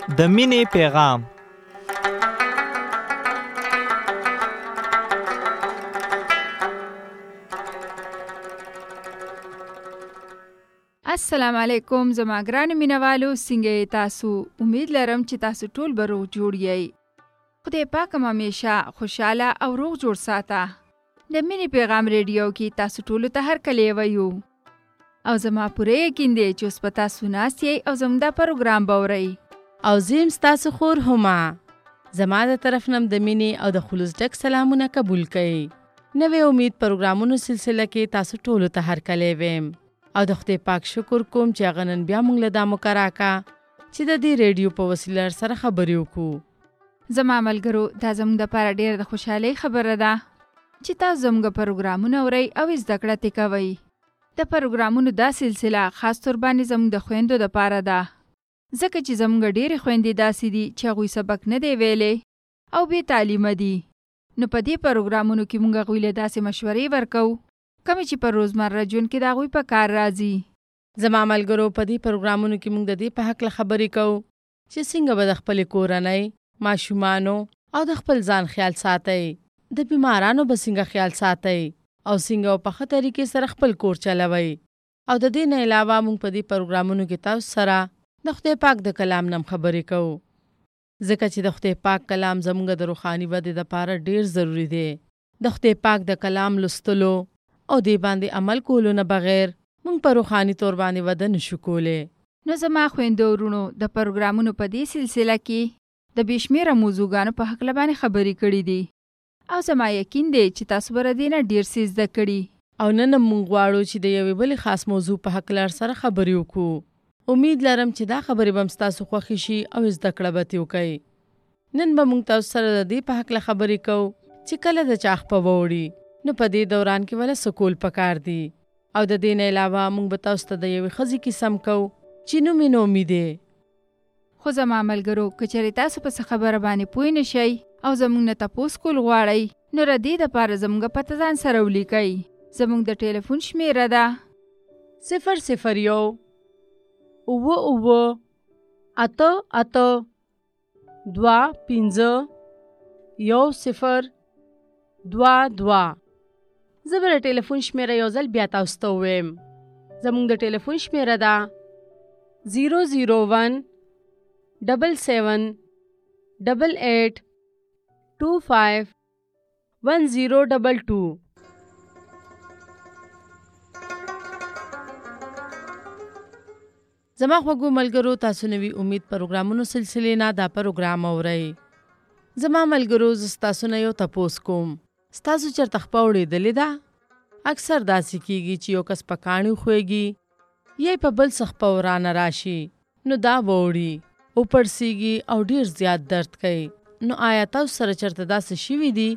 د مینې پیغام. السلام علیکم زما ګرانو مینوالو، څنګه یې تاسو؟ امید لرم چې تاسو ټول به روغ جوړ یئ. خدای پاک مو همیشه خوشاله او روغ جوړ ساته. د مینې پیغام ریډیو کې تاسو ټولو ته هرکلی وایو او زما پوره یقین دی چې اوس به تاسو ناست یئ او زموږ دا پروګرام به اورئ. او زه یم ستاسو خور هما. زما د طرف نم د مینې او د خلوص ډک سلامونه قبول کړئ. نوې امید پروګرامونو سلسله کې تاسو ټولو ته هرکلی ویم او د خدای پاک شکر کوم چې هغه نن بیا موږ له دا موقع راکړه چې د دې ریډیو په وسیله سره خبرې وکړو. زما ملګرو، دا زموږ دپاره ډېره د خوشحالۍ خبره ده چې تاسو زموږ پروګرامونه اورئ او زده کړه ترې کوئ. د پروګرامونو دا سلسله خاص طور باندې زموږ د خویندو دپاره ده، ځکه چې زموږ ډېرې خویندې داسې دي چې هغوی سبق نه دی ویلی او بې تعلیمه دي. نو په دې پروګرامونو کې موږ هغوی له داسې مشورې ورکوو کومې چې په روزمره ژوند کې د هغوی په کار راځي. زما ملګرو، په دې پروګرامونو کې موږ د دې په هکله خبرې کوو چې څنګه به د خپلې کورنۍ، ماشومانو او د خپل ځان خیال ساتئ، د بیمارانو به څنګه خیال ساتئ او څنګه په ښه طریقې سره خپل کور چلوئ. او د دې نه علاوه موږ په دې پروګرامونو کې تاسو سره د خدای پاک د کلام نم خبرې کوو، ځکه چې د خدای پاک کلام زموږ د روحاني ودې دپاره ډېر ضروری دی. د خدای پاک د کلام لوستلو او دې باندې عمل کولو نه بغیر موږ په روحاني طور باندې وده نشو کولی. نو زما خویندو ورونو، د پروګرامونو په دې سلسله کې د بې شمېره موضوعګانو په هکله باندې خبرې کړي دي او زما یقین دی چې تاسو به له دې نه ډېر څه زده کړي. او نن موږ غواړو چې د یوې بلې خاص موضوع په هکله سره خبرې وکړو. امید لرم چې دا خبرې به ستاسو خوښې شي او زده کړه به ترې وکئ. نن به موږ تاسو سره د دې په هکله خبرې کوو چې کله د چا خپه ووړي نو په دې دوران کې وله څه کول پکار دي. او د دې نه علاوه موږ به تاسو ته د یوې ښځې کیسه هم کوو چې نوم یې نومي دی. خو زما ملګرو، که چېرې تاسو په څه خبره باندې پوه نه شئ او زموږ نه تپوس کول غواړئ نو د دې دپاره زموږ پته ځان سره ولیکئ. زموږ د ټلیفون شمېره ده 001 88251022. زه به د ټلیفون شمېره یو ځل بیا تاسو ته ووایم. زموږ د ټلیفون شمېره ده 001-7788-25-1022. زما خوږو ملګرو، تاسو نوي امید پروګرامونو سلسلې نه دا پروګرام اورئ. زما ملګرو، زه ستاسو نه یو تپوس کوم، ستاسو چېرته خپه اورېدلې ده؟ اکثر داسې کېږي چې یو کس په کاڼي وښویږي یا په بل څه خپه ورانه راشي نو دا ووړي او پړسېږي او ډېر زیات درد کوي. نو آیا تاسو سره چېرته داسې شوي دي؟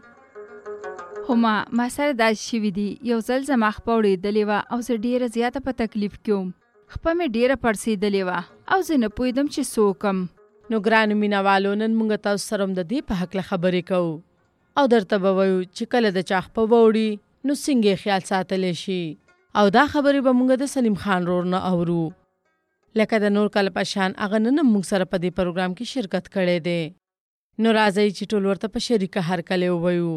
هما، ما سره داسې شوي دي. یو ځل زما خپه اورېدلې وه او زه ډېره زیاته په تکلیف کې وم. خپه مې ډېره پړسېدلې وه او زه نه پوهېدم چې څه وکړم. نو ګرانو مینهوالو، نن موږ تاسو سره هم د دې په هکله خبرې کوو او درته به وایو چې کله د چا خپه ووړي نو څنګه یې خیال ساتلی شي. او دا خبرې به موږ د سلیم خان رور نه اورو. لکه د نور کله په شان هغه نن هم موږ سره په دې پروګرام کې شرکت کړی دی. نو راځئ چې ټول ورته په شریکه هرکلی ووایو.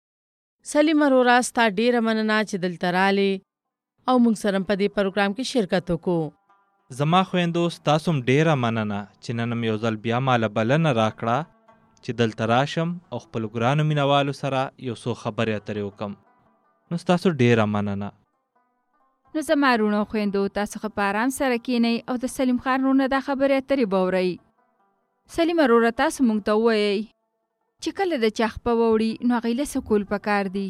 سلیم وروره، ستا ډېره مننه چې دلته رالې او موږ سره په دې پروګرام کې شرکت وکړو. زما خویندو، ستاسو هم ډېره مننه چې نن هم یو ځل بیا ماله بلنه راکړه چې دلته راشم او خپلو ګرانو مینهوالو سره یو څو خبرې اترې وکړم. نو ستاسو ډېره مننه. نو زما وروڼو خویندو، تاسو ښه په ارام سره کښېنئ او د سلیم خان ورور نه دا خبرې اترې به اورئ. سلیم وروره، تاسو موږ ته ووایئ چې کله د چا خپه ووړي نو هغوی له څه کول پکار دي.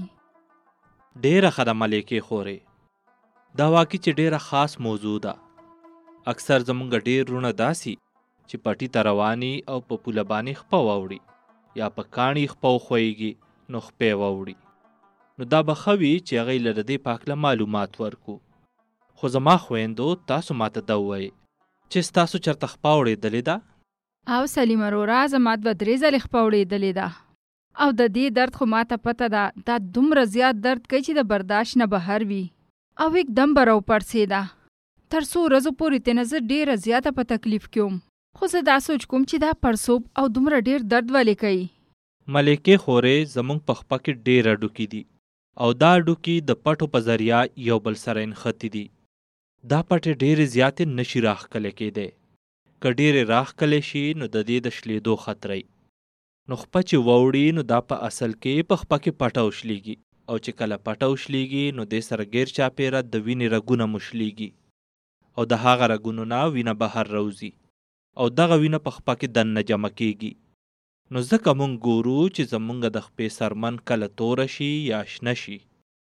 ډېره ښه ده ملیکې خورې. دا واقعي چې ډېره خاص موضوع ده. اکثر زموږ ډېر وروڼه داسي چې پټي ته رواني او په پوله باندې خپه واوړي یا په کاڼي خپه وښویږي نو خپې واوړي. نو دا به ښه وي چې هغوی له د دې په هکله معلومات ورکو. خو زما خویندو، تاسو ماته دا ووایئ چې ستاسو چېرته خپه اورېدلې ده؟ او سلیم وروره، زما 2-3 ځلې خپه اورېدلې ده او د دې درد خو ماته پته ده. دا دومره زیات درد کوي چې د برداشت نه بهر وي او یکدم به راوپړسېده. تر څو ورځو پورې تېنه زه ډېره زیاته په تکلیف کې وم خو زه دا سوچ کوم چې دا پړسوب او دومره ډیر درد ولې کوي. ملکې خورې زموږ په خپه کې ډېر ډوکي دي او دا ډوکي د پټو په ذریعه یو بل سره نښتي دي. دا پټې ډېرې زیاتې نشي راښکلی کېدی. که ډېرې راښکلی شي نو د دې د شلېدو خطرئ. نو خپه چې واوړي نو دا په اصل کې په خپه کې پټه وشلېږي او چې کله پټه وشلېږي نو دې سره غیر چاپېره د وینې رګونه مشلېږي او د هغه رګونو نه وینه بهر راوځي او دغه وینه په خپه کې دننه جمع کېږي. نو ځکه مونږ ګورو چې زمونږ د خپې سرمن کله توره شي یا شنه شي.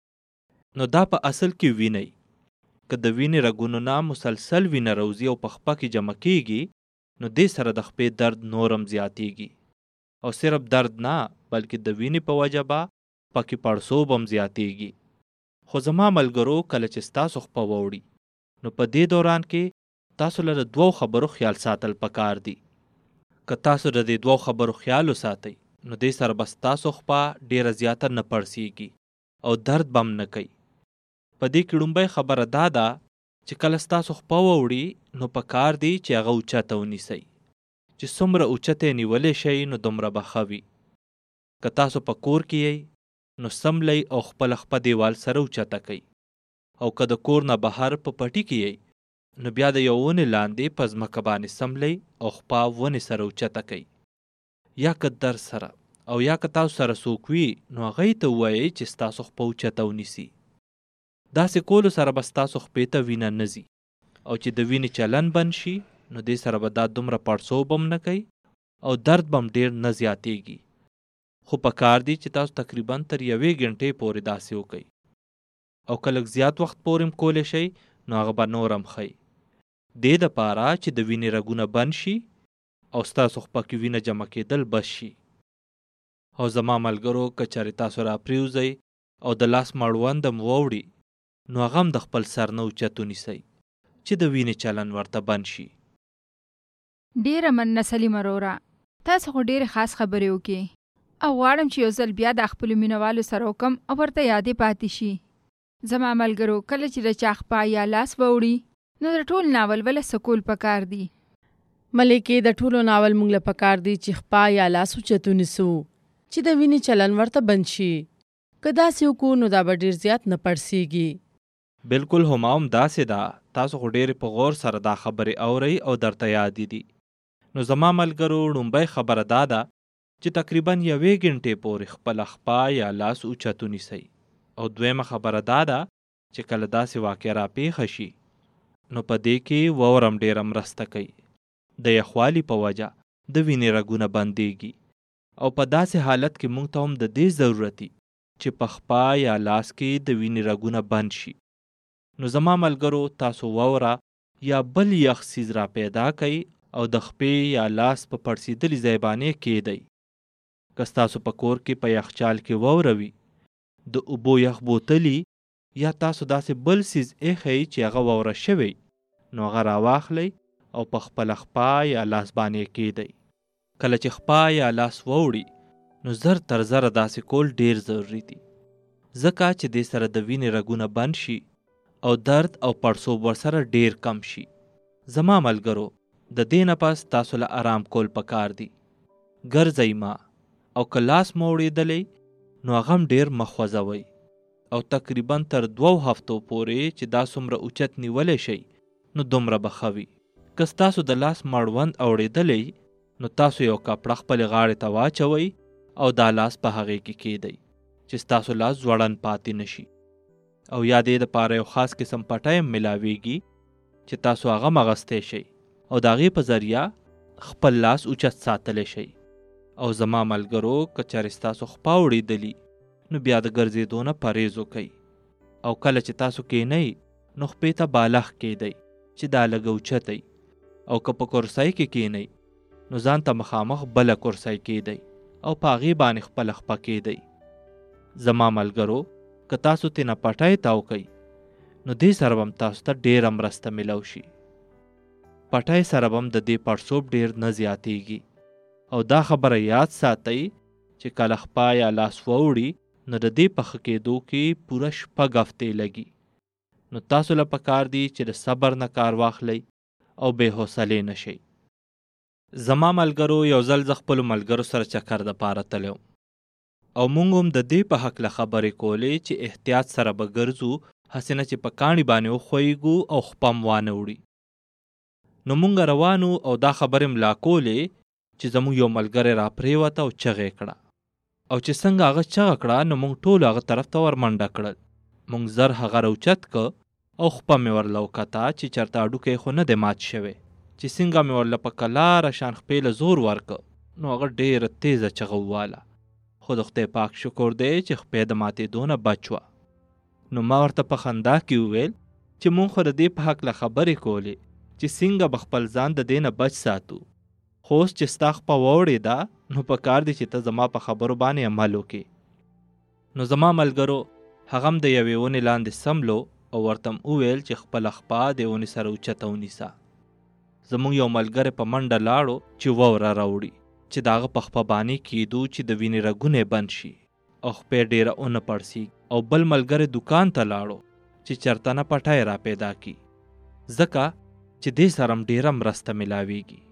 نو دا په اصل کې وینئ. که د وینې رګونو نه مسلسل وینه راوځي او په خپه کې جمع کېږي نو دې سره د خپې درد نورم زیاتېږي او صرف درد نه بلکې د وینې په وجه به پکې پړسوب هم زیاتېږي. خو زما ملګرو کله چې ستاسو خپه واوړي نو په دې دوران کې تاسو له دوو خبرو خیال ساتل پکار دي. که تاسو د دې دوو خبرو خیال وساتئ نو دې سره به ستاسو خپه ډېره زیاته نه پړسېږي او درد به هم نه کوي. په دې کې لومبۍ خبره دا ده چې کله ستاسو خپه واوړي نو پکار دی چې هغه اوچته ونیسئ. چې څومره اوچته یې نیولی شئ نو دومره به ښه وي. که تاسو په کور کې یئ نو سملی او خپله خپه دیوال سره اوچته کوئ او که د کور نه بهر په پټي کې یئ نو بیا د یو ونې لاندې په ځمکه باندې سملی او خپه ونې سره اوچته کوئ. یا که در سره او یا که تاسو سره څوک وي نو هغوی ته ووایئ چې ستاسو خپه اوچته ونیسي. داسې کولو سره به ستاسو خپې ته وینه نه ځي او چې د وینې چلن بند شي نو دې سره به دا دومره پړسوب هم نه کوي او درد به هم ډېر نه زیاتېږي. خو پکار دی چې تاسو تقریبا تر 1 غنټې پورې داسې وکئ او که لږ زیات وخت پورې هم کولی شئ نو هغه به نور هم ښئ. دې دپاره چې د وینې رګونه بند شي او ستاسو خپه کې وینه جمع کېدل بس شي. او زما ملګرو که چېرې تاسو راپرېوځئ او د لاس مړوند هم واوړي نو هغه هم د خپل سر نه اوچت ونیسئ چې د وینې چلن ورته بند شي. ډیره مننه سلیم وروره، تاسو خو ډیرې خاص خبرې وکړې او غواړم چې یو ځل بیا د خپلو مینوالو سره وکم او ورته یادې پاتې شي. زما ملګرو کله چې د چا خپه یا لاس واوړي نو د ټول ناول وله سکول پکار دی. ملکې د ټولو ناول مونږ له پکار دی چې خپه یا لاس اوچت ونیسو چې د وینې چلن ورته بند شي. که داسې وکړو نو دا به ډېر زیات نه پړسېږي. بالکل هم داسې ده. تاسو خو ډېرې په غور سره دا خبرې اورئ او درته یادې دي. نو زما ملګرو لومبۍ خبره دا ده چې تقریبا 1 غنټې پورې خپله خپه یا لاس اوچت ونیسئ. او دویمه خبره دا ده چې کله داسې واقع راپېښه شي نو په دې کې واورم ډېره مرسته کوي. د یخوالي په وجه د وینې رګونه بندېږي او په داسې حالت کې موږ ته هم د دې ضرورت چې په خپه یا لاس کې د وینې رګونه بند شي. نو زما ملګرو تاسو واوره یا بل یخ څیز را پیدا کوئ او د خپې یا لاس په پړسېدلي ځای باندې کېږدئ. که ستاسو په کور کې په یخچال کې واوره وي، د اوبو یخ بوتلي یا تاسو داسې بل څیز ایښئ چې هغه واوره شوی نو هغه راواخلئ او په خپله خپه یا لاس باندې کېږدئ. کله چې خپه یا لاس واوړي نو زر تر زره داسې کول ډېر ضروري دي ځکه چې دې سره د وینې رګونه بند شي او درد او پړسوب ورسره ډېر کم شي. زما ملګرو د دې نه پس تاسو له آرام کول پکار دي. ګرځئ ما او که لاس مو اورېدلی نو هغه هم ډېر مه خوځوئ او تقریبا تر 2 هفتو پورې چې دا څومره اوچت نیولی شئ نو دومره به ښه وي. که ستاسو د لاس مړوند اورېدلی نو تاسو یو کپړه خپلې غاړې ته واچوئ او دا لاس په هغې کې کېږدئ چې ستاسو لاس ځوړند پاتې نشي. او یا دې دپاره یو خاص قسم پټی هم ملاویږي چې تاسو هغه هم اغوستی شئ او د هغې په ذریعه خپل لاس اوچت ساتلی شئ. او زما ملګرو که چېرې ستاسو خپه اورېدلي نو بیا د ګرځېدو نه پرهیز وکئ او کله چې تاسو کښېنئ نو خپې ته بالښت کېږدئ چې دا لږ اوچتئ او که په کرسۍ کې کښېنئ نو ځان ته مخامخ بله کرسۍ کېږدئ او په هغې باندې خپله خپه کېږدئ. زما ملګرو که تاسو ترېنه پټی تاو کئ نو دې سره به هم تاسو ته ډېره مرسته میلو شي. پټی سره به هم د دې پړسوب ډېر نه زیاتېږي. او دا خبره یاد ساتئ چې کله خپه یا لاس واوړي نو د دې په ښه کېدو کې پوره 6 هفتې لګي. نو تاسو له پکار دي چې د صبر نه کار واخلئ او بې حوصلې نه شئ. زما ملګرو یو ځل زه خپلو ملګرو سره چکر دپاره تللی او موږ هم د دې په هکله خبرې کولې چې احتیاط سره به ګرځو، هسې نه چې په کاڼي باندې وښویږو او خپه م وانه وړي. نو موږ روانو او دا خبرې ملا کولې چې زموږ یو ملګری را پرېوته او چغې کړه، او چې څنګه هغه چغه کړه نو موږ ټول هغه طرف ته ورمنډه کړل. موږ زر هغه راوچت که او خپه مې ورله وکته چې چېرته هډوکی خو نه دی مات شوی. چې څنګه مې ورله په کلاره شان خپې له زور ورکه نو هغه ډېره تیزه چغه وواله، خو د خدای پاک شکر دی چې خپې د ماتېدو نه بچ وه. نو ما ورته په خندا کې وویل چې مونږ خو د دې په هکله خبرې کولې چې څنګه به خپل ځان د دې نه بچ ساتو، خو اوس چې ستا خپه واوړې ده نو په کار دی چې ته زما په خبرو باندې عمل وکړې. نو زما ملګرو هغه هم د یوې ونې لاندې سملو او ورته م وویل چې خپله خپه د ونې سره اوچته ونیسه. زموږ یو ملګری په منډه لاړو چې واوره راوړي چې د هغه په خپه باندې کیدو چې د وینې رګونه بند شي او خپې ډېره ونه پړسي. او بل ملګری دکان ته لاړو چې چرته نه پټی را پیدا کی، ځکه چې دې سره م ډېره مرسته ملاویږي.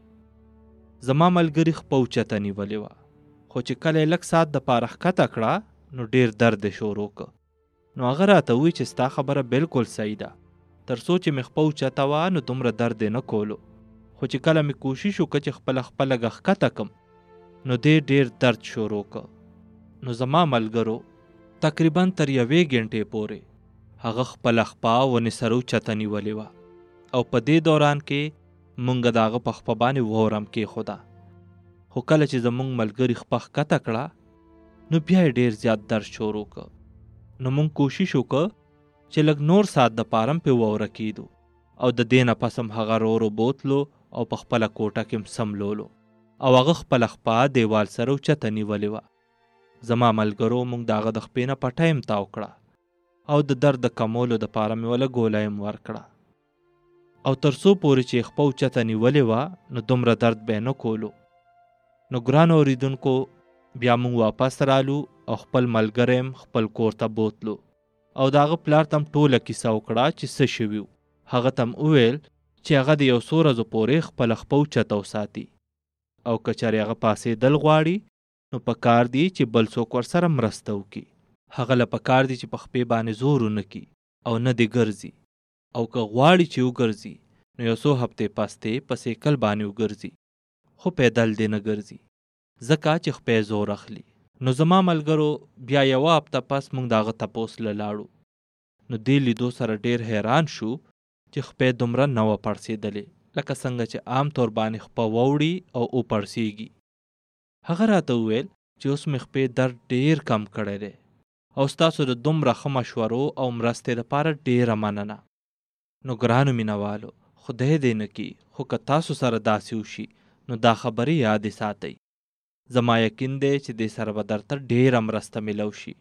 زما ملګري خپه اوچته نیولې وه، خو چې کله یې لږ ساعت دپاره ښکته کړه نو ډېر درد یې شروع که. نو هغه راته ووایي چې ستا خبره بالکل صحیح ده، تر څو چې مې خپه اوچته وه نو دومره درد یې نه کولو، خو چې کله مې کوشش وکړه چې خپله لږه ښکته کم نو دې ډېر درد شروع که. نو زما ملګرو تقریبا تر 1 غنټې پورې هغه خپله خپه ونې سره اوچته نیولې وه، او په دې دوران کې مونږ د هغه په خپه باندې واوره م کېښوده. خو کله چې زمونږ ملګري خپه ښکته کړه نو بیا یې ډېر زیات درد شروع که. نو مونږ کوشش وکړه چې لږ نور ساعت دپاره م پې واوره کېدو، او د دې نه پس م هغه رو بوتلو او په خپله کوټه کې م سملولو، او هغه خپله خپه دیوال سره اوچته نیولې وه. زما ملګرو موږ د هغه د خپې نه پټی م تاو کړه او د درد د کمولو دپاره مې وله ګولی م ورکړه، او تر څو پورې چې خپه اوچته نیولې وه نو دومره درد به یې نه کولو. نو ګرانو اورېدونکو بیا موږ واپس رالو او خپل ملګری م خپل کور ته بوتلو، او د هغه پلار ته م ټوله کیسه وکړه چې څه شوي وو. هغه ته م وویل چې هغه د 100 ورځو پورې خپله خپه اوچته وساتي، او که چېرې هغه پاسېدل غواړي نو په کار دی چې بل څوک ورسره مرسته وکړي. هغه له په کار دی چې په خپې باندې زور ونه کړي او نه دې ګرځي، او که غواړي چې وګرځي نو 1 څو هفتې پسې په سیکل باندې وګرځي، خو پیدل دې نه ګرځي ځکه چې خپې زور اخلي. نو زما ملګرو بیا 1 هفته پس موږ د هغه تپوس له لاړو. نو دې لیدو سره ډېر حیران شو چې خپې دومره نه وه پړسېدلې لکه څنګه چې عام طور باندې خپه واوړي او وپړسېږي. هغه راته وویل چې اوس مې خپې درد ډېر کم کړی دی، او ستاسو د دومره ښه مشورو او مرستې دپاره ډېره مننه. نو ګرانو مینهوالو خدای دې نه کړي، خو که تاسو سره داسې وشي نو دا خبرې یادې ساتئ. زما یقین دی چې دې سره به درته ډېره مرسته میلو شي.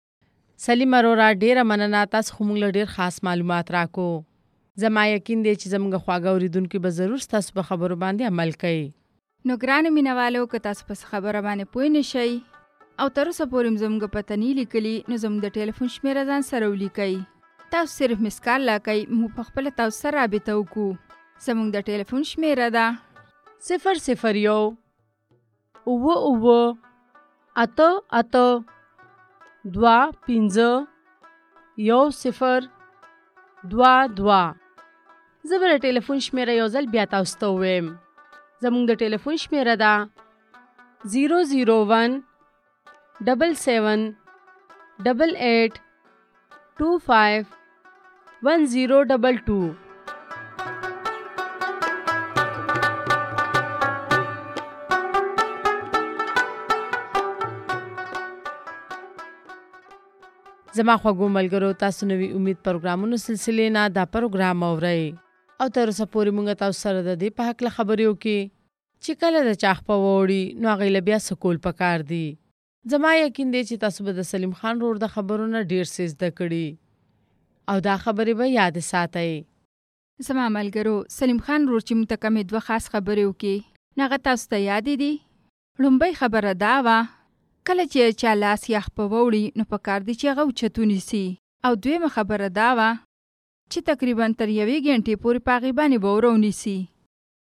سلیم ارورا ډېره مننه، تاسو خو موږ له ډېر خاص معلومات راکو. زما یقین دی چې زموږ خواږه اورېدونکي به ضرور ستاسو په خبرو باندې عمل کوي. نو ګرانو مینهوالو که تاسو په خبره باندې پوه نه شئ او تر اوسه پورې م زموږ پته نه لیکلي نو زموږ د ټلیفون شمېره ځان سره ولیکئ. تاسو صرف مس کال راکئ، موږ پخپله تاسو سره رابطه وکړو. زموږ د ټلیفون شمېره ده 001 اوه 88 25 1022. زه به د ټلیفون شمېره یو ځل بیا تاسو ته ووایم. زموږ د ټلیفون شمېره ده 001 77 88 25 1022. زما خوږو ملګرو، تاسو نوی امید پروګرامونو سلسلې نه دا پروګرام اورئ، او تر اوسه پورې موږ تاسو سره د دې په هکله خبرې وکړې چې کله د چا خپه واوړي نو هغې له بیا څه کول پکار دي. زما یقین دی چې تاسو به د سلیم خان رور د خبرو نه ډېر څه زده کړي او دا خبرې به یاد ساتئ. زما ملګرو، سلیم خان رور چې موږ ته کومې 2 خاص خبرې وکړې نو هغه تاسو ته یادې دي. لومبۍ خبره دا وه کله چې چا لاس یا خپه واوړي نو پکار دی چې هغه اوچت ونیسي، او دویمه خبره دا وه چې تقریبا تر 1 غنټې پورې په هغې باندې واوره ونیسي.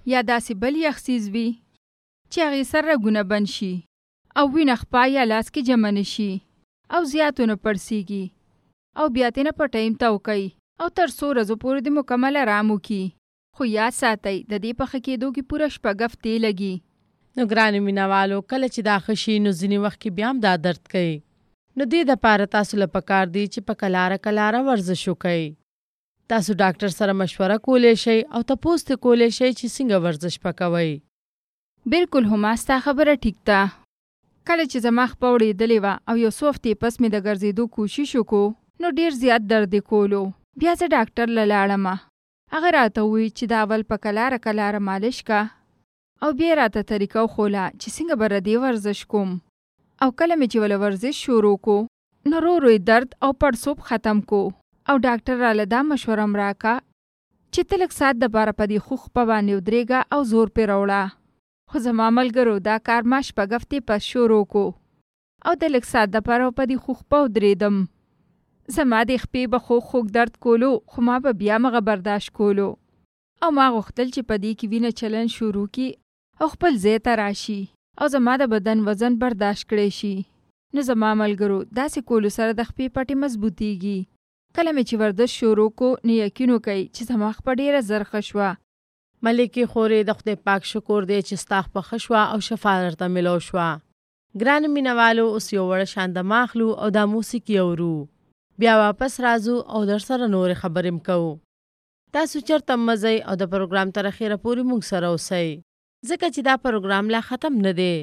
یا داسې بل یخ څیز وي چې هغې سر رګونه بند شي او وینه خپا یا لاس کې جمع نه شي او زیاتونه پړسیږي او بیا ترې نه په ټایم تاو کوي او تر څو ورځو پورې د مکمل آرام وکړي. خو یاد ساتئ د دې پخه کېدو کې پوره شپه هفتې لګي. نو ګرانو مینهوالو کله چې دا ښه شي نو ځینې وخت کې بیا هم دا درد کوي. نو دې دپاره تاسو له پکار دی چې په کلاره ورزش وکئ. تاسو ډاکټر سره مشوره کولی شئ او تپوس ترې کولی شئ چې څنګه ورزش پکوئ. بالکل هما ستا خبره ټیک ده. کله چې زما خپه وړېدلې وه او یو څو هفتې پس مې د ګرځېدو کوشش وکړو نو ډېر زیات درد یې کولو. بیا زه ډاکټر له لاړمه. هغه راته وویل چې دا اول په کلاره مالش کا او بیا راته طریقه وښوله چې څنګه به ردې ورزش کوم. او کله مې چې وله ورزش شروع کو نو ورو درد او پړسوب ختم کو او ډاکټر راله دا مشوره م راکه چې ته لږ ساعت دپاره په دې خوږ خپه باندې ودرېږه او زور پرې راوړه. خو زما ملګرو دا کار ما شپږ هفتې پس شروع کو او د لږ ساعت دپاره په دې خوږ خپه ودرېدم. زما د خپې به خوږ درد کولو خو ما به بیا مغه برداشت کولو او ما غوښتل چې په دې کې وینه چلن شروع کی او خپل ځای ته راشي او زما د بدن وزن برداشت کړی شي. نو زما ملګرو داسې کولو سره د خپې پټې مضبوطیږي. کله مې چې ورزش شروع کو نو یقین وکئ چې زما خپه ډېره زر ښه شوه. ملکې خورې د خدای پاک شکر دی چې ستا خپه ښه شوه او شفا درته میلاو شوه. ګرانو مینهوالو اوس یو وړه شان دمه اخلو او دا موسیقي اورو. بیا واپس راځو او در سره نورې خبرې م کوو. تاسو چېرته مزئ او د پروګرام تر اخره پورې موږ سره اوسئ ځکه چې دا پروګرام لا ختم نه دی.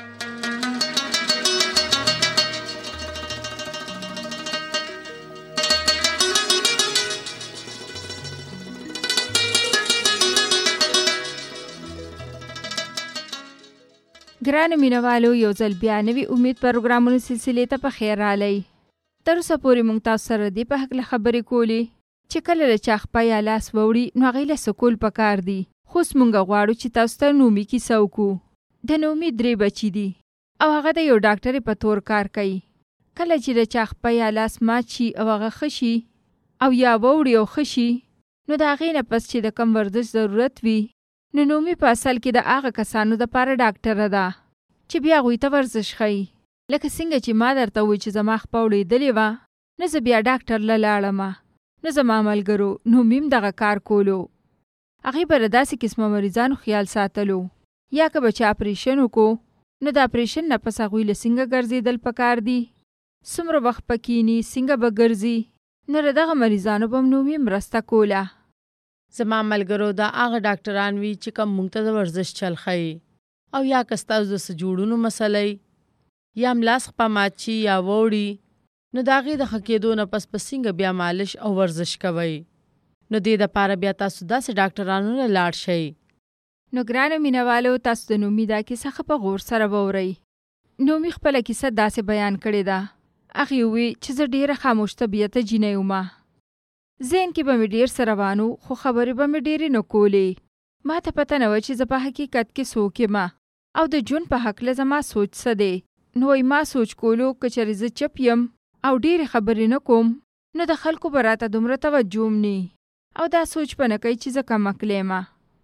ګرانو مینهوالو یو ځل بیا نوي امید پروګرامونو سلسلې ته په خیر رالی. تر اوسه پورې موږ تاسو سره دې په هکله خبرې کولې چې کله له چا خپه یا لاس ووړي نو هغې له څه کول پکار دي. خو اوس موږ غواړو چې تاسو ته نومي کیسه وکړو. د نومي 3 بچي دي او هغه د یو ډاکټرې په تور کار کوي. کله چې د چا خپه یا لاس مات شي او هغه ښه شي او یا ووړي او ښه شي نو د هغې نه پس چې د کم ورزش ضرورت وي نو نومي په اصل کې د هغه کسانو دپاره ډاکټره ده چې بیا هغوی ته ورزش ښیي. لکه څنګه چې ما درته وویل چې زما خپه وړېدلې وه نو زه بیا ډاکټر له لاړمه. نو زما ملګرو نومي م دغه کار کولو. هغې به له داسې قسمه مریضانو خیال ساتلو. یا که به چې اپریشن وکړو نو د اپریشن نه پس هغوی له څنګه ګرځېدل پکار دي څومره وخت به کیني څنګه به ګرځي نو له دغه مریضانو به م نومي مرسته کوله. زما ملګرو دا هغه ډاکټران وي چې کوم موږ ته د ورزش چل ښیي او یا که ستاسو د څه جوړونو مسئله یا ملاس خپه مات شي یا ووړي نو د هغې د ښه کېدو نه پس په څنګه بیا مالش او ورزش کوئ. نو دې دپاره بیا تاسو داسې ډاکټرانو نه لاړ شئ. نو ګرانو مینهوالو تاسو د نومي دا کیسه ښه په غور سره واورئ. نومي خپله کیسه داسې بیان کړې ده. هغې وویل چې زه ډېره خاموش طبیعته جینۍ ومه. ذهن کې به مې ډېر څه روان و خو خبرې به مې ډېرې نه کولې. ما ته پته نه وه چې زه په حقیقت کې څوک یم او د ژوند په هکله زما سوچ څه دی. نو وایي ما سوچ کولو که چېرې زه چپ یم او ډېرې خبرې نه کوم نو د خلکو به راته دومره توجه م نی او دا سوچ به نه کوي چې زه کم عقلی یم.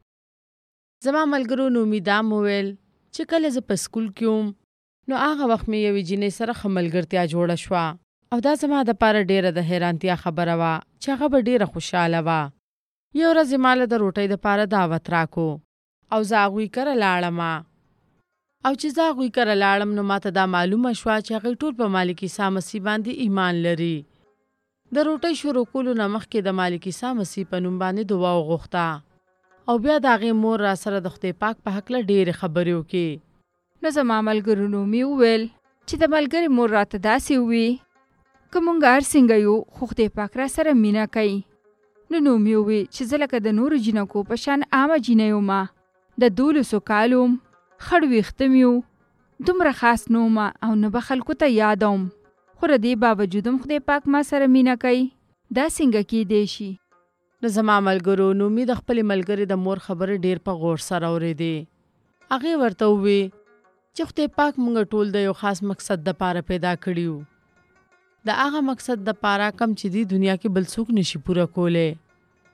زما ملګرو نومي دا م وویل چې کله زه په سکول کې وم نو هغه وخت مې یوې جینۍ سره ښه ملګرتیا جوړه شوه او دا زما دپاره ډېره د حیرانتیا خبره وه چې هغه به ډېره خوشحاله وه. یو ورځ یې ما له د روټۍ دپاره دعوت راکو او زه هغوی کره لاړمه او چې زه هغوی کره لاړم نو ما ته دا معلومه شوه چې هغوی ټول په مالک عیسی مسیح باندې ایمان لري. د روټۍ شروع کولو نه مخکې د مالک عیسی مسیح په نوم باندې دعا وغوښته او بیا د هغې مور را سره د خدای پاک په هکله ډېرې خبرې وکړې. نو زما ملګرو نومي وویل چې د ملګرې مور راته داسې ووي که مونږ هر څنګه یو خو خدای پاک را سره مینه کوي. نو نومي وویل چې زه لکه د نورو جینکو په شان عامه جینۍ ومه. د 12 کالو وم، خړ ویښته مې و، دومره خاص نه ومه او نه به خلکو ته یادوم. خو د دې باوجود هم خدای پاک ما سره مینه کوي. دا څنګه کیدی شي؟ د زما ملګرو نومي د خپلې ملګرې د مور خبرې ډېر په غور سره اورېدې. هغې ورته ووی چې خدای پاک مونږ ټول د یو خاص مقصد دپاره پیدا کړي یو. د هغه مقصد دپاره کم چې دی دنیا کې بل څوک نشي پوره کولی.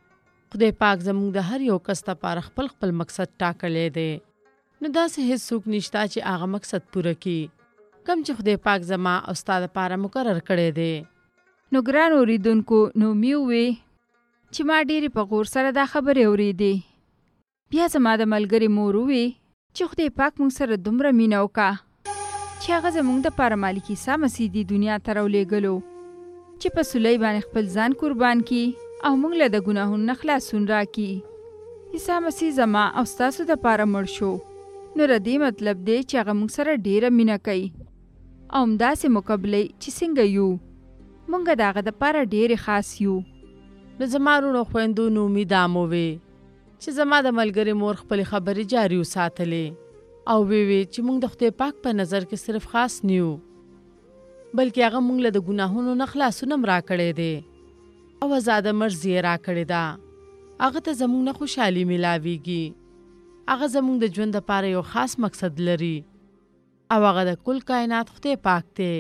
خدای پاک زموږ د هر یو کس لپاره خپل خپل مقصد ټاکلی دی. نو داسې هیڅ څوک نشته چې هغه مقصد پوره کړي کوم چې خدای پاک زما او ستا لپاره مقرر کړی دی. نو ګران اوریدونکو نومي ووې چې ما ډېرې په غور سره دا خبرې اورېدې. بیا زما د ملګرې مور ووې چې خدای پاک موږ سره دومره مینه وکړه چې هغه زموږ دپاره مالک عیسی مسیح دې دنیا ته راولېږلو چې په صلیب باندې خپل ځان قربان کړي او موږ له د ګناهونو نه خلاصون راکړي. عیسی مسیح زما او ستاسو دپاره مړ شو. نو د دې مطلب دی چې هغه موږ سره ډېره مینه کوي او همداسې مقابلوي چې څنګه یو موږ د هغه دپاره ډېرې خاص یو. نو زما وروڼو خویندو نومي دا مو وې چې زما د ملګرې مور خپلې خبرې جاري وساتلې او وی چې موږ د خدای پاک په نظر کې صرف خاص نیو بلکې هغه موږ له د ګناهونو نه خلاصون هم راکړی دی او آزاده مرزي یې راکړې ده. هغه ته زموږ نه خوشحالي میلاویږي. هغه زموږ د ژوند لپاره یو خاص مقصد لري او هغه د کل کائنات خدای پاک دی.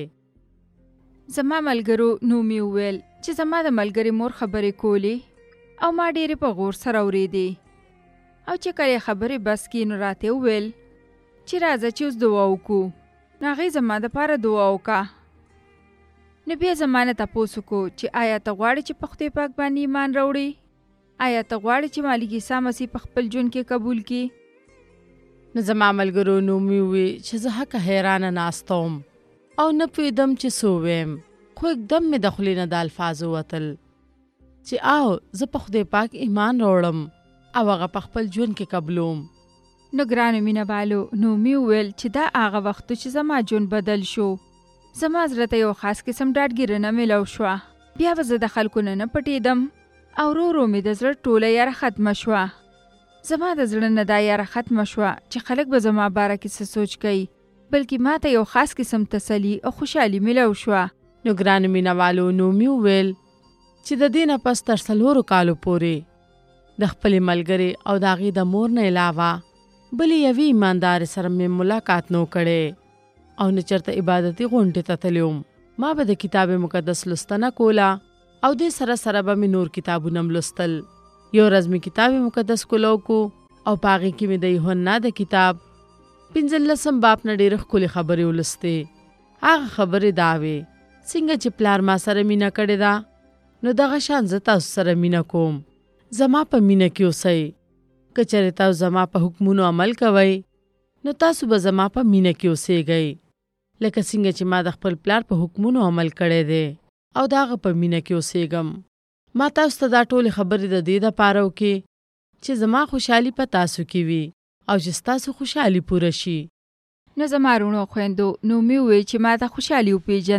زما ملګرو نومي وویل چې زما د ملګرې مور خبرې کولې او ما ډېرې په غور سره اورېدې او چې کله خبرې بس کې نو راته وویل چې راځه چې اوس دعا وکړو. نو هغې زما دپاره دعا وکړه. نو بیا زما نه تپوس وکړو چې آیا ته غواړې چې په خدای پاک باندې ایمان راوړې؟ آیا ته غواړې چې مالک عیسی مسیح په خپل ژوند کې قبول کړي؟ نو زما ملګرو نومي ووې چې زه هکه حیرانه ناسته وم او نه پوهېدم چې څه ووایم، خو یکدم مې د خولې نه د الفاظو وتل چې آو زه په خدای پاک ایمان راوړم او هغه په خپل ژوند کې قبلوم. نو ګرانو مینه والو نومي وویل چې دا هغه وخت چې زما ژوند بدل شو. زما زړه ته یو خاص قسم ډاډګیرنه میلاو شوه. بیا به زه د خلکو نه پټېدم او ورو ورو مې د زړه ټوله یاره ختمه شوه. زما د زړه نه دا یاره ختمه شوه چې خلک به زما باره کې څه سوچ کوي، بلکې ما ته یو خاص قسم تسلي او خوشحالي میلاو شوه. نو ګرانو مینه والو نومي وویل چې د دې نه پس تر 4 کالو پورې د خپلې ملګرې او د هغې د مور نه علاوه بلې یوې ایماندار سره مې ملاقات نو کړی او نه چېرته عبادتي غونډې ته تللی وم. ما به د کتاب مقدس لوستنه کوله او دې سره سره به مې نور کتابونه هم لوستل. یو ورځ مې کتاب مقدس کولو کو او په هغې کې مې د یوحنا د کتاب 15 باب نه ډېرې ښکلې خبرې ولوستې. هغه خبرې دا وې څنګه چې پلار ما سره مینه کړې ده نو دغه شان زه تاسو سره مینه کوم. زما په مینه کې اوسئ. که چېرې تاسو زما په حکمونو عمل کوئ نو تاسو به زما په مینه کې اوسېږئ لکه څنګه چې ما د خپل پلار په حکمونو عمل کړی دی او د هغه په مینه کې اوسېږم. ما تاسو ته دا ټولې خبرې د دې دپاره وکړې چې زما خوشحالي په تاسو کې وي او چې ستاسو خوشحالي پوره شي. نو زما وروڼو خویندو نومي وویل چې ما دا خوشحالي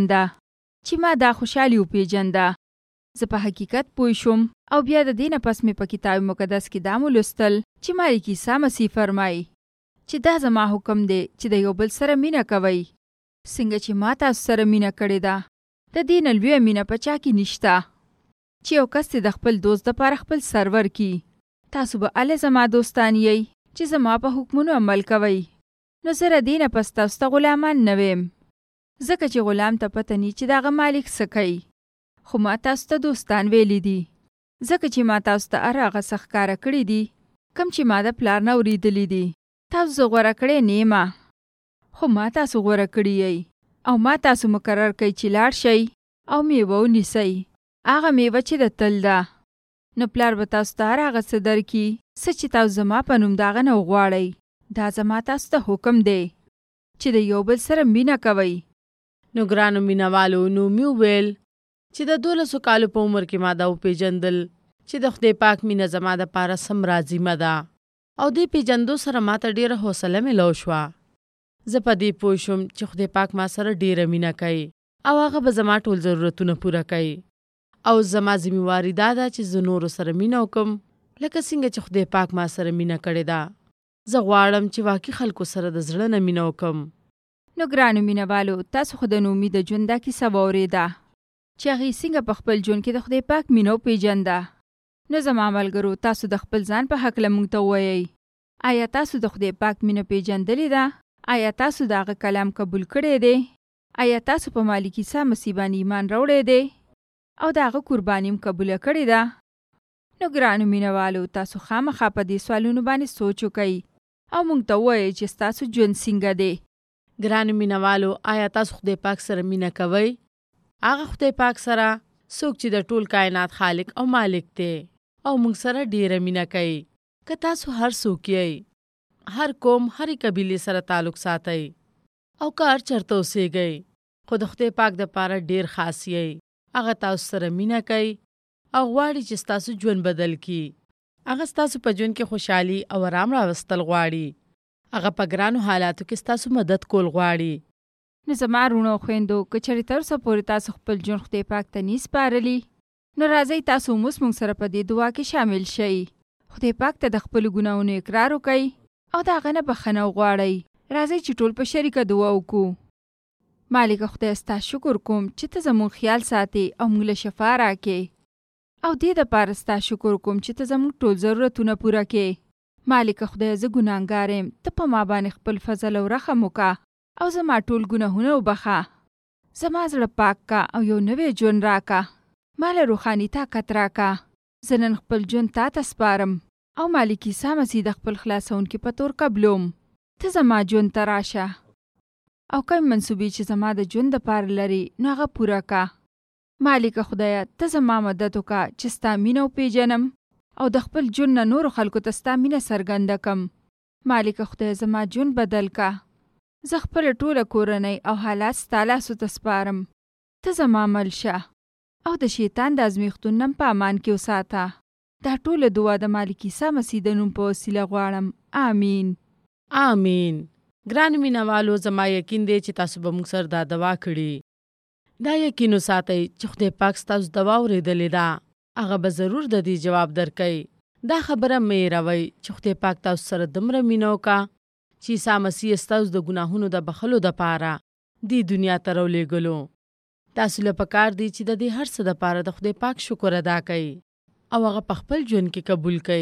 وپېژنده. زه په حقیقت پوه شوم او بیا د دې نه پس مې په کتاب مقدس کې دا ولوستل چې مالک عیسی مسیح فرمایي چې دا زما حکم دی چې د یو بل سره مینه کوئ څنګه چې ما تاسو سره مینه کړې ده. د دې نه لویه مینه په چا کې نشته چې یو کس د خپل دوست دپاره خپل سر ورکړي. تاسو به هلې زما دوستان یئ چې زما په حکمونو عمل کوئ. نو زه د دې نه پس تاسو ته غلامان نه ویم، ځکه چې غلام ته پته نی چې د هغه مالک څه کوي. خو ما تاسو ته دوستان ویلی دي ځکه چې ما تاسو ته هر هغه څه ښکاره کړي دي کوم چې ما د پلار نه اورېدلي دي. تاسو زه غوره کړی نه یم، خو ما تاسو غوره کړي یئ او ما تاسو مقرر کوي چې لاړ شئ او میوه ونیسئ، هغه میوه چې د تل ده. نو پلار به تاسو ته هر هغه څه درکړي څه چې تاسو زما په نوم د هغه نه وغواړئ. دا زما تاسو ته حکم دی چې د یو بل سره مینه کوئ. نو ګرانو مینه والو نومي وویل چې د 12 کالو په عمر کې ما دا وپېژندل چې د خدای پاک مینه زما دپاره څومره عظیمه ده او دې پېژندو سره ما ته ډېره حوصله میلاو شوه. زه په دې پوه شوم چې خدای پاک ما سره ډېره مینه کوي او هغه به زما ټول ضرورتونه پوره کوي او زما ذمہواري دا ده چې زه نورو سره مینه وکړم لکه څنګه چې خدای پاک ما سره مینه کړې ده. زه غواړم چې واقعي خلکو سره د زړه نه مینه وکړم. نو ګرانو مینه والو تاسو خو د نومي د ژوند دا کیسه واورېده چې هغې څنګه په خپل ژوند کې د خدای پاک مینه وپېژنده. نو زما ملګرو تاسو د خپل ځان په هکله موږ ته ووایئ، آیا تاسو د خدای پاک مینه پېژندلې ده؟ آیا تاسو د هغه کلام قبول کړی دی؟ آیا تاسو په مالک عیسی مسیح باندې ایمان راوړی دی او د هغه قرباني هم قبوله کړې ده؟ نو ګرانو مینوالو تاسو خامخا په دې سوالونو باندې سوچ وکئ او موږ ته ووایئ چې ستاسو ژوند څنګه دی. ګرانو مینوالو آیا تاسو خدای پاک سره مینه کوئ؟ هغه خدای پاک سره څوک چې د ټول کائنات خالق او مالک دی او موږ سره ډیره مینه کوي. که تاسو هر څوک یې، هر قوم، هرې قبیلې سره تعلق ساتئ او که هر چېرته اوسیږئ، خو د خدای پاک دپاره ډیر خاص یې. هغه تاسو سره مینه کوي او غواړي چې ستاسو ژوند بدل کړي. هغه ستاسو په ژوند کې خوشحالي او آرام راوستل غواړي. هغه په ګرانو حالاتو کې ستاسو مدد کول غواړي. نو زما وروڼو او خویندو، که چېرې تر اوسه پورې تاسو خپل ژوند خدای پاک ته نه سپارلي، نو راځئ تاسو اوس موږ سره په دې دعا کې شامل شئ. خدای پاک ته د خپلو ګناهونو اقرار وکئ او د هغه نه بخښنه وغواړئ. راځئ چې ټول په شریکه دعا وکړو. مالکه خدای، ستا شکر کوم چې ته زموږ خیال ساتې او موږ له شفا راکې، او دې دپاره ستا شکر کوم چې ته زموږ ټول ضرورتونه پوره کې. مالکه خدای، زه ګناهګار یم، ته په ما باندې خپل فضل او رحم وکړه او زما ټول ګناهونه وبخښه. زما زړه پاک کا او یو نوی ژوند راکا. ما له روحاني طاقت راکا. زه نن خپل ژوند تا ته سپارم او مالک عیسی مسیح د خپل خلاصونکي په تور قبلوم. ته زما ژوند ته راشه او کوم منصوبې چې زما د ژوند دپاره لري نو هغه پوره کا. مالکه خدایه، ته زما مدد وکړه چې ستا مینه وپېژنم او د خپل ژوند نه نورو خلکو ته ستا مینه څرګنده کم. مالکه خدای، زما ژوند بدل کا. زه خپله ټوله کورنۍ او حالات ستا لاسو ته سپارم. ته زما مل شه او د شیطان د ازمیښتونو نه په امان کې وساته. دا ټوله دعا د مالک عیسی مسیح د نوم په وسیله غواړم. آمین. آمین. ګرانو مینوالو، زما یقین دی چې تاسو به موږ سره دا دعا کړي. دا یقین وساتئ چې خدای پاک ستاسو دعا اورېدلې ده. هغه به ضرور د دې جواب درکوي. دا خبره مه هېروئ چې خدای پاک تاسو سره دومره مینه وکړه چې عیسی مسیح ستاسو د ګناهونو د بخښلو دپاره دې دنیا ته راولېږلو. تاسو له پکار دی چې د دې هر څه دپاره د خدای پاک شکر ادا کړئ او هغه په خپل ژوند کې قبول کړئ.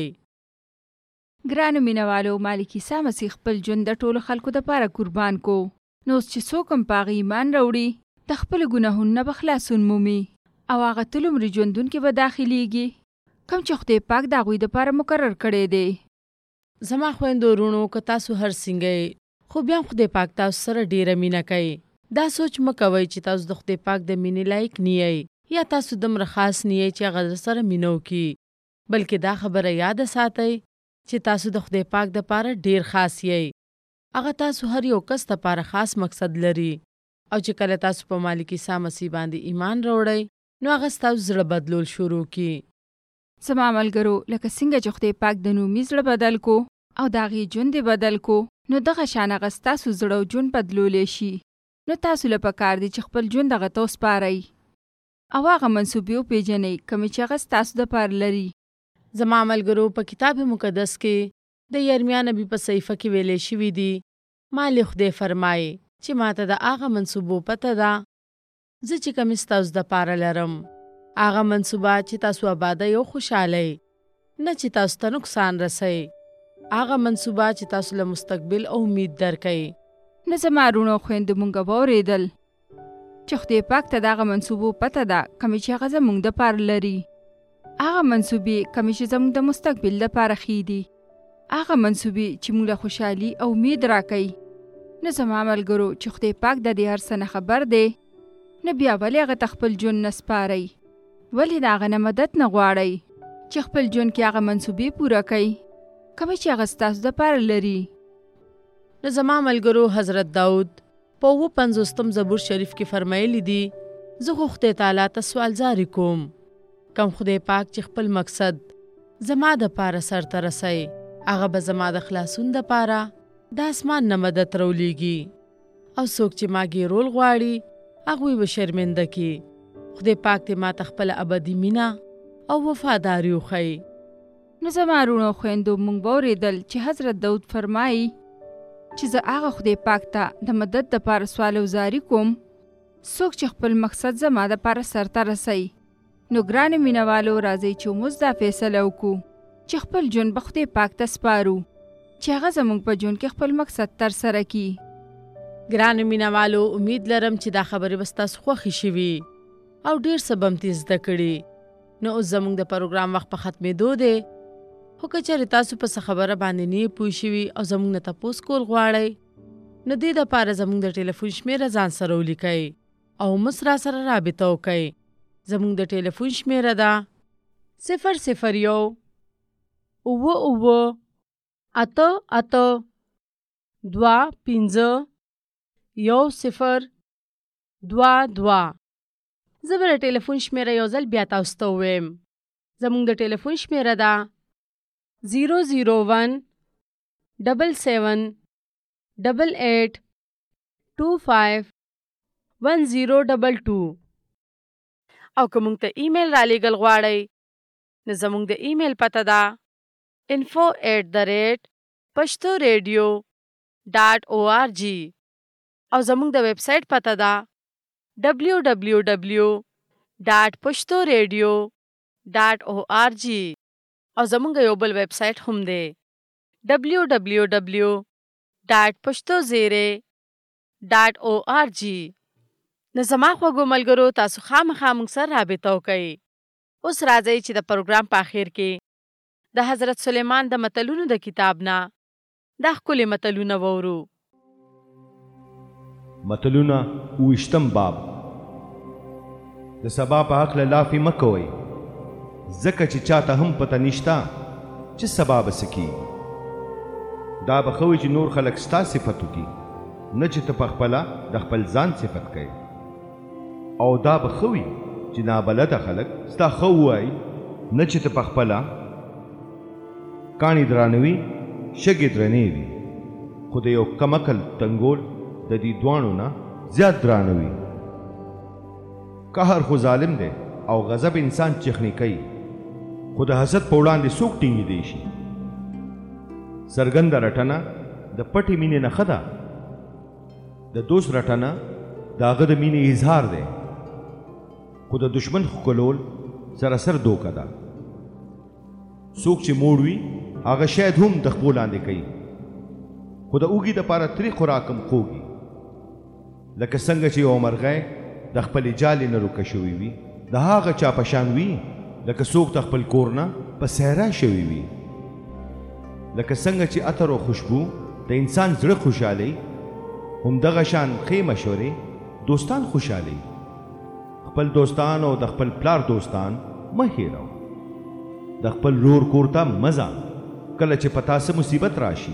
ګرانو مینوالو، مالک عیسی مسیح خپل ژوند د ټولو خلکو دپاره قربان کو. نو اوس چې څوک هم په هغه ایمان راوړي، د خپلو ګناهونو نه به خلاصون مومي او هغه تل عمري ژوندون کې به داخليږي کوم چې خدای پاک د هغوی دپاره مقرر کړی دی. زما خویندو وروڼو، که تاسو هر څنګه خو بیا خدای پاک تاسو سره ډیره مینه کوي. دا سوچ مه کوئ چې تاسو د خدای پاک د مینې لایق نه یئ یا تاسو دومره خاص نه یئ چې هغه سره مینه وکړي، بلکې دا خبره یاد ساتئ چې تاسو د خدای پاک دپاره ډیر خاص یئ. هغه تاسو هر یو کس دپاره خاص مقصد لري او چې کله تاسو په مالک عیسی مسیح باندې ایمان راوړئ نو هغه ستاسو زړه بدلول شروع کړي. زما ملګرو، لکه څنګه چې خدای پاک د نومي زړه بدل کو او د هغې ژوند یې بدل کو، نو دغه شان هغه ستاسو زړه او ژوند بدلولی شي. نو تاسو له پکار دی چې خپل ژوند هغه ته وسپارئ او هغه منصوبې وپېژنئ کومې چې هغه ستاسو دپاره لري. زما ملګرو، په کتاب مقدس کې د یرمیا نبی په صحیفه کې ویلې شوي دي، مالک خدای فرمایي چې ماته د هغه منصوبو پته ده زه چې کومې ستاسو دپاره لرم. هغه منصوبه چې تاسو آبادۍ او خوشحالۍ، نه چې تاسو ته نقصان رسوي. هغه منصوبه چې تاسو له مستقبل او امید درکوي. نو زما وروڼو او خویندو، موږ واورېدل چې خدای پاک ته د هغه منصوبو پته ده کومې چې هغه زموږ دپاره لري. هغه منصوبې کومې چې زموږ د مستقبل دپاره ښې دي، هغه منصوبې چې موږ له خوشحالي او امید راکوي. نو زما ملګرو، چې خدای پاک د دې هر څه نه خبر دی، نو بیا ولې هغه ته خپل ژوند نه سپارئ؟ ولې د هغه نه مدد نه غواړئ چې خپل ژوند کې هغه منصوبې پوره کړئ کومې چې هغه ستاسو دپاره لري؟ نو زما ملګرو، حضرت داود په 55 زبور شریف کې فرمایلی دي، زه خو خدای تعالی ته سوالزاري کوم کوم خدای پاک چې خپل مقصد زما دپاره سرته رسوي، هغه به زما د خلاصون دپاره د اسمان نه مدد راولېږي او څوک چې ما ګیرول غواړي هغوی به شرمنده کړي. خدای پاک دې ما ته خپله ابدي مینه او وفاداري وښیي. نو زما وروڼو او خویندو، موږ واورېدل چې حضرت داود فرمایي چې زه هغه خدای پاک ته د مدد دپاره سوال او زاري کوم څوک چې خپل مقصد زما دپاره سرته رسوي. نو ګرانو مینهوالو، راځئ چې موږ دا فیصله وکړو چې خپل ژوند به خدای پاک ته سپارو چې هغه زموږ په ژوند کې خپل مقصد ترسره کړي. ګرانو مینهوالو، امید لرم چې دا خبرې به ستاسو خوښې شوي او ډېر څه به م ترې زده کړي. نو اوس زموږ د پروګرام وخت په ختمېدو دی. خو که چېرې تاسو په څه خبره باندې نه پوه شوي او زموږ نه تپوس کول غواړئ نو دې دپاره زموږ د ټلیفون شمېره ځان سره ولیکئ او موږ راسره رابطه وکئ. زموږ د ټلیفون شمېره ده 001 88251022. زه به د ټلیفون شمېره یو ځل بیا تاسو ته ووایم. زموږ د ټلیفون شمېره ده 001-7788-251022. او که موږ ته ایمیل را لیږل غواړئ نو زموږ د ایمیل پته ده info@pashtoradio.org او زموږ د ویب سایټ پته ده www.pashtoradio.org او زموږ یو بل ویب سایټ هم دی www.pashtozere.org. نو زما خوږو ملګرو تاسو خامخا موږ سره رابطه وکئ. اوس راځئ چې د پروګرام په اخر کې د حضرت سلیمان د متلونو د کتاب نه دا ښکلي متلونه وورو. متلونه 28م باب. د سبا په حق لافي مه کوئ ځکه چې چاته هم پته نشته چې سبا به څه کیږي. دا به ښه وي چې نور خلک ستا صفت وکړي نه چې ته پخپله د خپل ځان صفت کوې. او دا به ښه وي چې نابلده خلک ستا ښه ووایي نه چې ته پخپله کاڼي درانه وي شګې درنې وي. خو د یو کمعقل تنګول د دې دواړو نه زیات درانه وي. قهر خو ظالم دی او غضب انسان چخنی کوي خو د حسد په وړاندې څوک ټینګېدی شي. څرګنده رټنه د پټې مینې نښه ده. د دوست رټنه د هغه د مینې اظهار دی خو د دشمن ښکلول سراسر دوکه ده. څوک چې موړ وي هغه شاید هم د خپو لاندې کوي خو د اوږي دپاره تریخ خوراک هم خوږي. لکه څنګه چې یو مرغۍ د خپلې جالې نه روکه شوي وي د هغه چا په شان وي لکه څوک د خپل کور نه په صحرا شوي وي. لکه څنګه چې عطر او خوشبو د انسان زړه خوشحالي همدغه شان ښې مشورې دوستان خوشحالي. خپل دوستان او د خپل پلار دوستان مه هېروه. د خپل رور کور ته مه ځه کله چې په تا څه مصیبت راشي.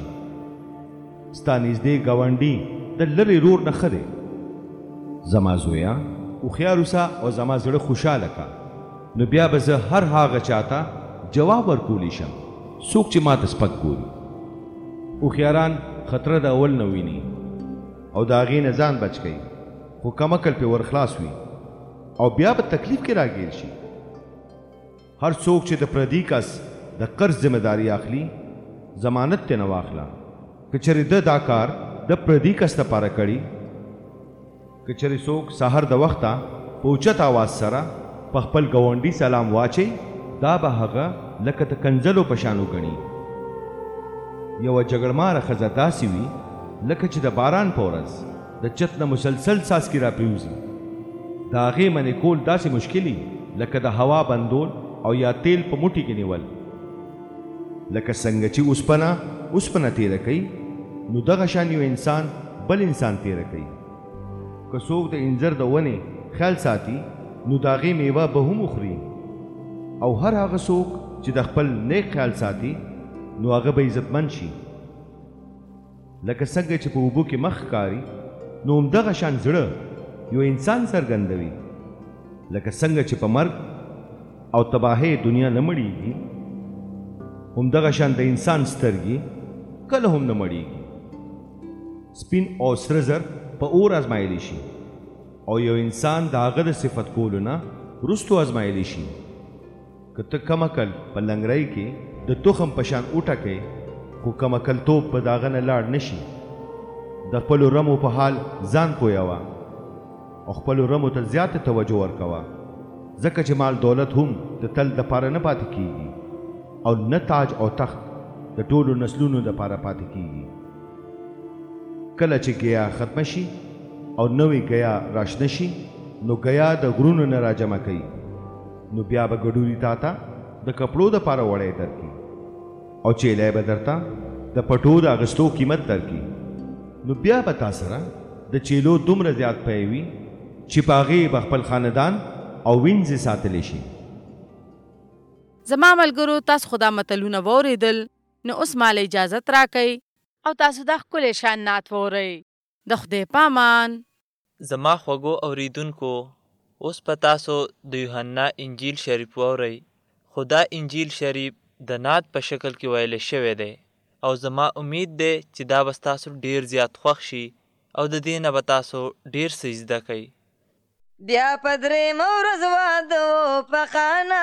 ستا نږدې ګاونډي د لرې رور نه ښه دی. زما زویه هوښیار اوسه او زما زړه خوشحاله که نو بیا به زه هر هغه چاته جواب ورکولی شم څوک چې ما ته سپک ګوري. هوښیاران خطره د اول نه ویني او د هغې نه ځان بچ کوي خو کمعقل پې ورخلاص وي او بیا به تکلیف کې راګیر شي. هر څوک چې د پردي کس د قرض ذمہداري اخلي ضمانت ترې نه واخله. که چېرې ده دا کار د پردي کس دپاره کړي که چېرې څوک سهار د وخته په اوچت آواز سره په خپل ګاونډي سلام واچي دا به هغه لکه د کنځلو په شان وګڼي. یوه جګړماره ښځه داسې وي لکه چې د باران په ورځ د چت نه مسلسل څاڅکي راپریوځي. د هغې منې کول داسې مشکلي لکه د هوا بندول او یا تیل په موټي کې نیول. لکه څنګه چې اوسپنه تیره کوي نو دغه شان یو انسان بل انسان تیره کوي. که څوک د انځر د ونې خیال ساتي نو د هغې میوه به هم وخوري او هر هغه څوک چې د خپل نیک خیال ساتي نو هغه به عزتمند شي. لکه څنګه چې په اوبو کې مخ ښکاري نو همدغه شان زړه یو انسان څرګندوي. لکه څنګه چې په مرګ او تباهۍ دنیا نه مړیږي همدغه شان د انسان سترګې کله هم نه مړیږي. سپین او سره زر په اور ازمایلی شي او یو انسان د هغه د صفت کولو نه وروستو ازمایلی شي. که ته کمعقل په لنګرۍ کې د تخم په شان وټکې خو کمعقلتوب به د هغه نه لاړ نه شي. د خپلو رمو په حال ځان پویوه او خپلو رمو ته زیاته توجه ورکوه ځکه چې مال دولت هم د تل دپاره نه پاتې کیږي او نه تاج او تخت د ټولو نسلونو دپاره پاتې کیږي. کله چې ګیا ختمه شي او نوې ګیا راشنه شي نو ګیا د غرونو نه راجمع کوي. نو بیا به ګډوري تا ته د کپړو دپاره وړی درکړي او چیلی به درته د پټو د اغستو قیمت درکړي نو بیا به تا سره د چیلو دومره زیات پی وي چې په هغې به خپل خاندان او وینځې ساتلی شي. زما ملګرو تاسو خو دا متلونه واورېدل نو اوس مال اجازت راکئ او تاسو دا ښکلی شان نعت واورئ. د خدای پامان. زما خوږو اوریدونکو اوس په تاسو د یوحنا انجیل شریف واورئ. خو دا انجیل شریف د نعت په شکل کې ویلی شوی دی او زما امید دی چې دا به ستاسو ډیر زیات خوښ شي او د دې نه به تاسو ډیر څه زده کوئ. بیا په درېیمه ورځ واده و په قانا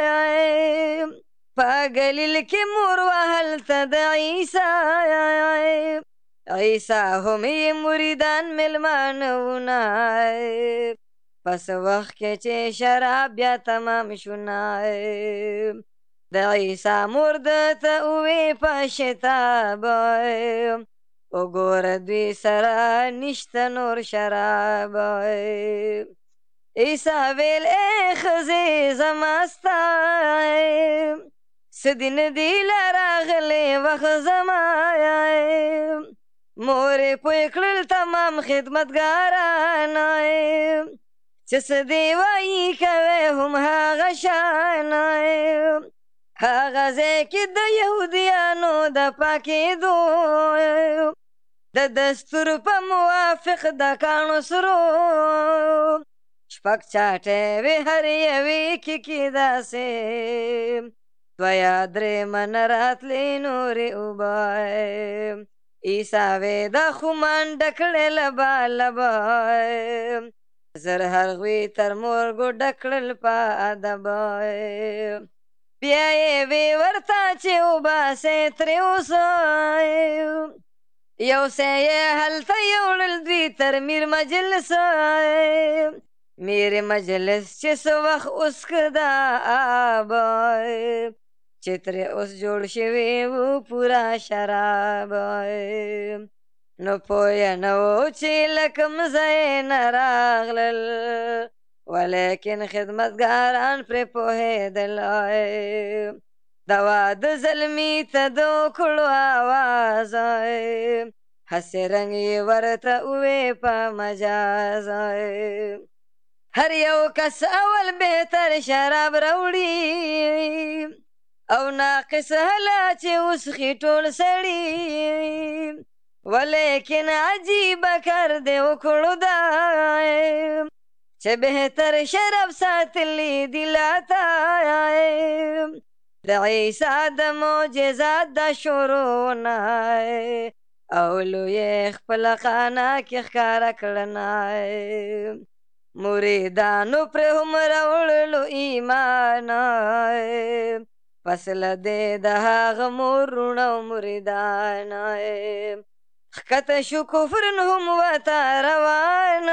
په ګلیل کې مور وه هلته د عیسی عیسی هم یې مریدان میلمانه وونه په څه وخت کې چې شراب بیا تمام شونه د عیسی مور درته ووې په شتاب وګوره دوی سره نشته نور شراب. عیسی ویل ای ښځې زما ستا څه دي نه دي له راغلی وخت زما مور یې پوه کړل تمام خدمتګاران چې څه دې وایي کوی هم هغه شان هغه ځای کې د یهودیانو د پاکېدو د دستور په موافق د کاڼو سرو شپږ چاټې وې هر یوې کې داسې دوه یا درېیمه نه راتلې نورې اوبه عیسی وې دا خو منډه کړې لبه لبه زر هغوی تر مورګو ډک کړل په ادب بیا یې وې ورته چې وباسې ترې اوسه یو څه یې هلته یوړل دوی تر میر مجلس میر مجلس چې څه وخت اوس که دا آب چې ترې اوس جوړ شوي وو پوره شراب نو پویه نه و چې له کوم ځای نه راغلل ولیکن خدمتګاران پرې پوهېدل د واده زلمي ته د وکړو آواز هسې رنګ یې ورته ووې په مجاز هر یو کس اول بهتر شراب راوړي او ناقص هله چې وسخي ټول سړي ولیکن عجیبه کار دې وکړو دا چې بهتر شراب ساتلی دي لاته د عیسی د معجزات د شروعونه او لوی خپله خانه کې ښکاره کړنه مریدانو پرې هم راوړلو ایمان پس له دې د هغه مورونه او مریدان ښکته شو کفرن هم ورته روان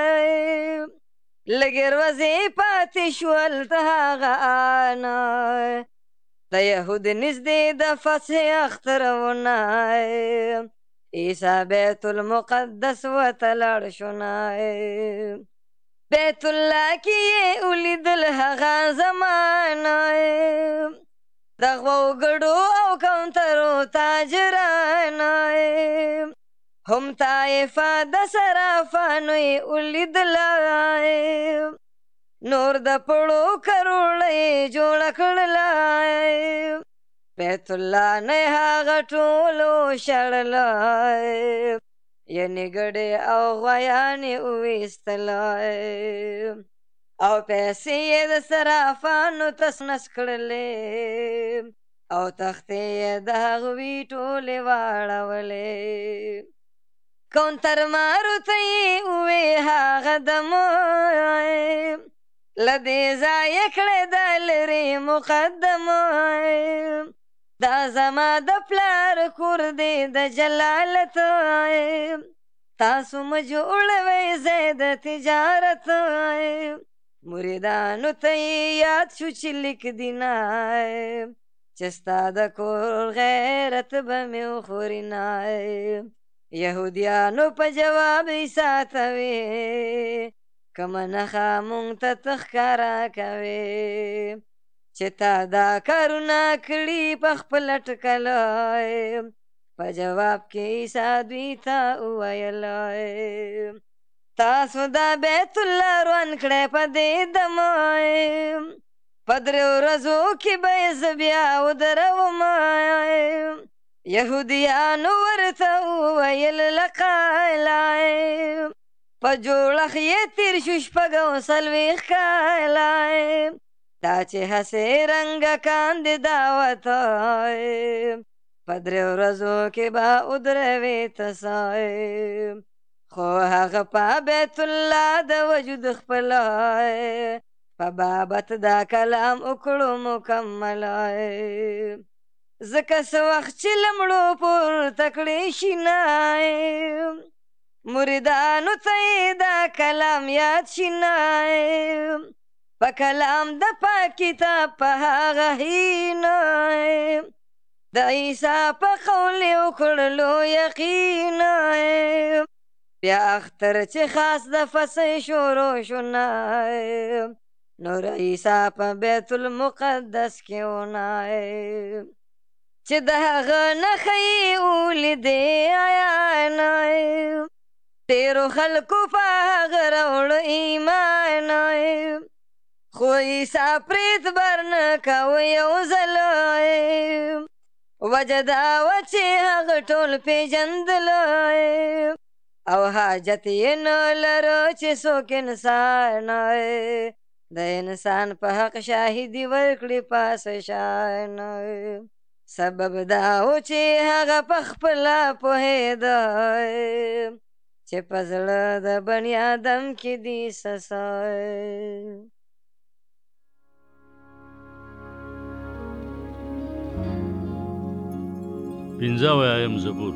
لږې ورځې پاتې شول ته هغه آن د یهود نږدې د فتح اخترونه عیسی بیت المقدس ورته لاړ شونه بیت الله کې یې ولیدل هغه زمانه د غوګړو او کونترو تاجران هم طایفه د صرافانو یې ولیدل نور د پړو کروړه یې جوړه کړله بیت الله نه یې هغه ټول وشړله یعنې ګډې او غویانې وویستله او پیسې یې د صرافانو تس نس کړلې او تختې یې د هغوی ټولې واړولې کونتر مارو ته یې ووې هغه دم له دې ځایه کړې د لرې مقدم دا زما د پلار کور دی د جلالت تاسو مه جوړوئ ځای د تجارت مریدانو ته یې یاد شو چې لیک دینه چې ستا د کور غیرت به مې وخوري نه یهودیانو په جواب عیسی ته وې کومه نښه مونږ ته ته ښکاره کوې چې تا دا کارونه کړي په خپله ټکلی په جواب کې عیسی دوی ته وویل تاسو دا بیت الله روان کړی په دې دمه په 3 ورځو کې به یې زه بیا ودروم یهودیانو ورته وویل لقایلی په جوړښت یې تېر شو 40 کالی دا چې هسې رنګه کاندې دعوته په 3 ورځو کې به ودروې ته خو هغه په بیت الله د وجود خپله په بابت دا کلام وکړو مکملی ځکه څه وخت چې له مړو پورته کړې شینای مریدانو ته یې دا کلام یاد شینای په کلام د پاک کتاب په هغه هینای د عیسی په قول یې وکړلو یقینای بیا اختر چې خاص د فصح شروع شونای نور عیسی په بیت المقدس کې ونای چې د هغه نښه یې ولیدې عیانای تېرو خلکو په هغه راوړه ایمان خو عیسی پرې اعتبار نه کوه یو ځلی وجه دا وه چې هغه ټول پېژندلی او حاجت یې نه لره چې څوک انسان د انسان په حق شاهدي ورکړي پاسه شان سبب دا و چې هغه په خپله پوهېده چې په زړه د بني آدم کې دي څه پنځه اویایم زبور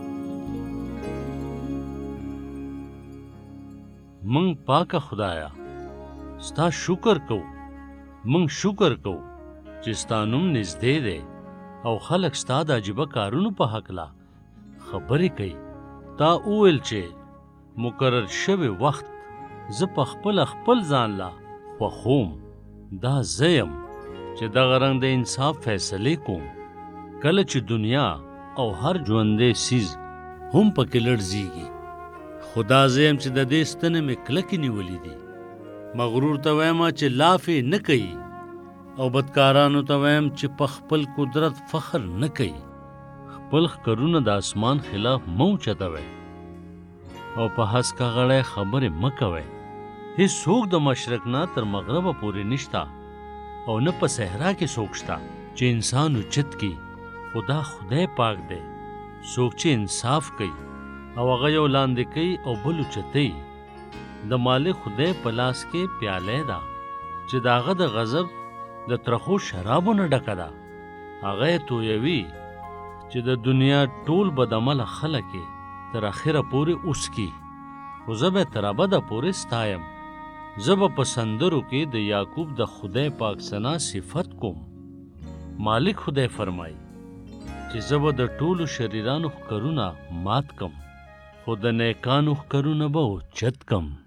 منگ پاکه خدایا ستا شکر کو منگ شکر کو چې ستا نوم نږدې دی او خلک ستا د عجیبه کارونو په هکله خبرې کوي تا وویل چې مقرر شوی وخت زه په خپل ځان لا خوښوم دا زه یم چې دغه رنګ د انصاف فیصلې کوم کله چې دنیا او هر ژوندی سیز هم پکې لړزیږي خدا زه یم چې د دې ستنې مې کلکې نیولې دي مغرور ته وایم چې لافې نه کوي او بدکارانو ته وایم چې په خپل قدرت فخر نه کوي خپل ښکرونه د اسمان خلاف مه اوچتوئ او په هسکه غړی خبرې مه کوئ هېڅوک د مشرق نه تر مغربه پورې نشته او نه په صحرا کې څوک شته چې انسان اوچت کړي خدا خدای پاک دی څوک چې انصاف کوي او هغه یو لاندې کوي او بل اوچتوي د مالک خدای په لاس کې پیاله ده چې د هغه د غضب د ترخو شرابو نه ډکه ده هغه یې تویوي چې د دنیا ټول بدعمله خلک یې تر اخره پورې اوسکي خو زه به تر ابده پورې ستایم زه به په سندرو کې د یعقوب د خدای پاک ثنا صفت کوم مالک خدای فرمایي چې زه به د ټولو شریرانو ښکرونه مات کم خو د نیکانو ښکرونه به اوچت کم